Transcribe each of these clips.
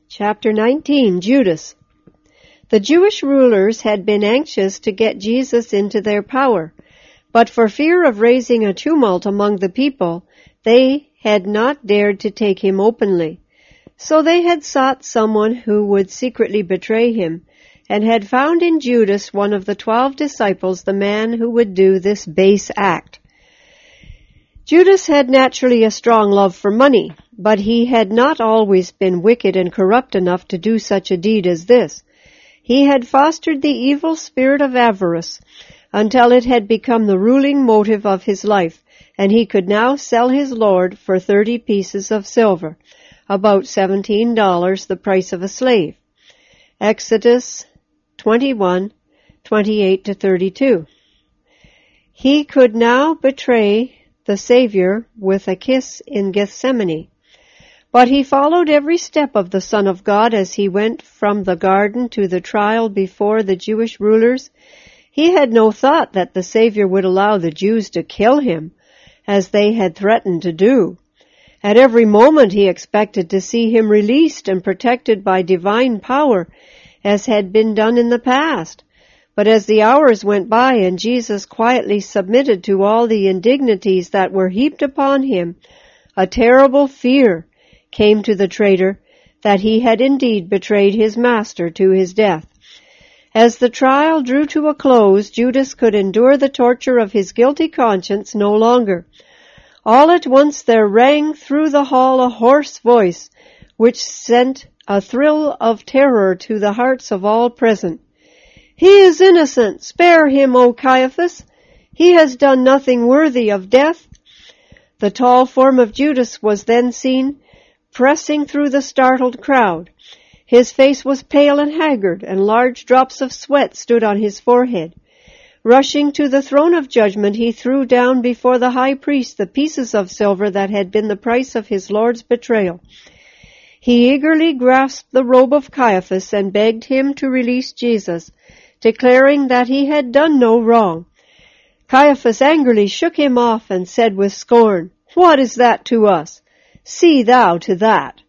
Chapter 19, Judas. The Jewish rulers had been anxious to get Jesus into their power, but for fear of raising a tumult among the people, they had not dared to take him openly. So they had sought someone who would secretly betray him, and had found in Judas, one of the 12 disciples, the man who would do this base act. Judas had naturally a strong love for money, but he had not always been wicked and corrupt enough to do such a deed as this. He had fostered the evil spirit of avarice until it had become the ruling motive of his life, and he could now sell his Lord for 30 pieces of silver, about $17, the price of a slave. Exodus 21:28-32. He could now betray the Savior with a kiss in Gethsemane. But he followed every step of the Son of God as he went from the garden to the trial before the Jewish rulers. He had no thought that the Savior would allow the Jews to kill him, as they had threatened to do. At every moment he expected to see him released and protected by divine power, as had been done in the past. But as the hours went by and Jesus quietly submitted to all the indignities that were heaped upon him, a terrible fear came to the traitor that he had indeed betrayed his master to his death. As the trial drew to a close, Judas could endure the torture of his guilty conscience no longer. All at once there rang through the hall a hoarse voice, which sent a thrill of terror to the hearts of all present. "He is innocent! Spare him, O Caiaphas! He has done nothing worthy of death." The tall form of Judas was then seen, pressing through the startled crowd. His face was pale and haggard, and large drops of sweat stood on his forehead. Rushing to the throne of judgment, he threw down before the high priest the pieces of silver that had been the price of his Lord's betrayal. He eagerly grasped the robe of Caiaphas and begged him to release Jesus, declaring that he had done no wrong. Caiaphas angrily shook him off and said with scorn, "What is that to us? See thou to that."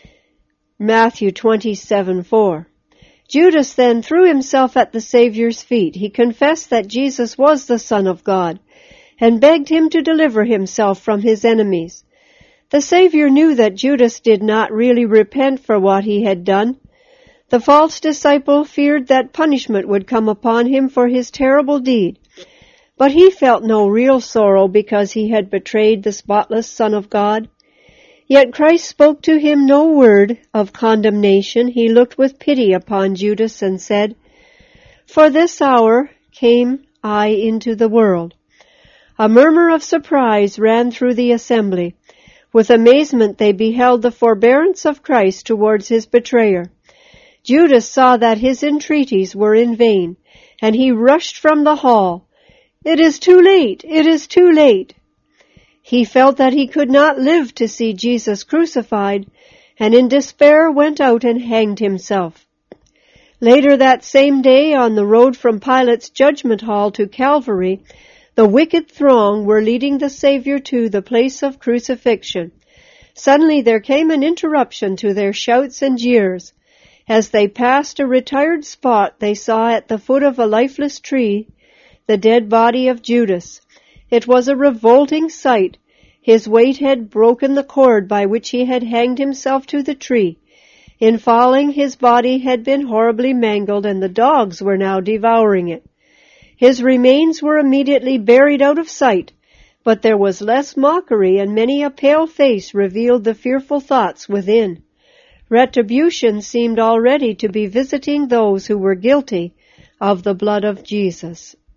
Matthew 27:4. Judas then threw himself at the Savior's feet. He confessed that Jesus was the Son of God and begged him to deliver himself from his enemies. The Savior knew that Judas did not really repent for what he had done. The false disciple feared that punishment would come upon him for his terrible deed, but he felt no real sorrow because he had betrayed the spotless Son of God. Yet Christ spoke to him no word of condemnation. He looked with pity upon Judas and said, "For this hour came I into the world." A murmur of surprise ran through the assembly. With amazement they beheld the forbearance of Christ towards his betrayer. Judas saw that his entreaties were in vain, and he rushed from the hall. "It is too late! It is too late!" He felt that he could not live to see Jesus crucified, and in despair went out and hanged himself. Later that same day, on the road from Pilate's judgment hall to Calvary, the wicked throng were leading the Savior to the place of crucifixion. Suddenly there came an interruption to their shouts and jeers. As they passed a retired spot, they saw at the foot of a lifeless tree the dead body of Judas. It was a revolting sight. His weight had broken the cord by which he had hanged himself to the tree. In falling, his body had been horribly mangled, and the dogs were now devouring it. His remains were immediately buried out of sight, but there was less mockery, and many a pale face revealed the fearful thoughts within. Retribution seemed already to be visiting those who were guilty of the blood of Jesus.